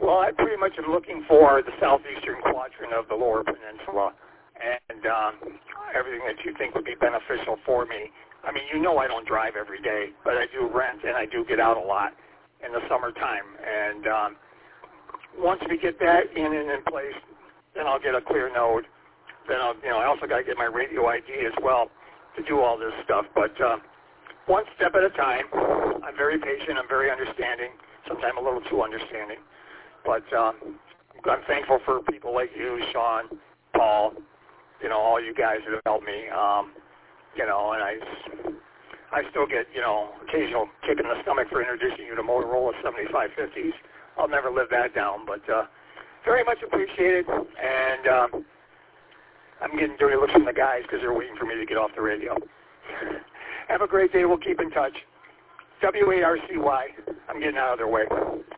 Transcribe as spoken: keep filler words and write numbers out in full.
Well, I pretty much am looking for the southeastern quadrant of the Lower Peninsula, and um, everything that you think would be beneficial for me. I mean, you know I don't drive every day, but I do rent, and I do get out a lot in the summertime. And um, once we get that in and in place, then I'll get a clear node. Then I'll, you know, I also got to get my radio I D as well to do all this stuff. But uh, one step at a time. I'm very patient. I'm very understanding. Sometimes a little too understanding. But um, I'm thankful for people like you, Sean, Paul, you know, all you guys that have helped me. Um, you know, and I, I still get, you know, occasional kick in the stomach for introducing you to Motorola seventy-five fifties. I'll never live that down, but uh, very much appreciated. And um, I'm getting dirty looks from the guys because they're waiting for me to get off the radio. Have a great day. We'll keep in touch. W A R C Y. I'm getting out of their way.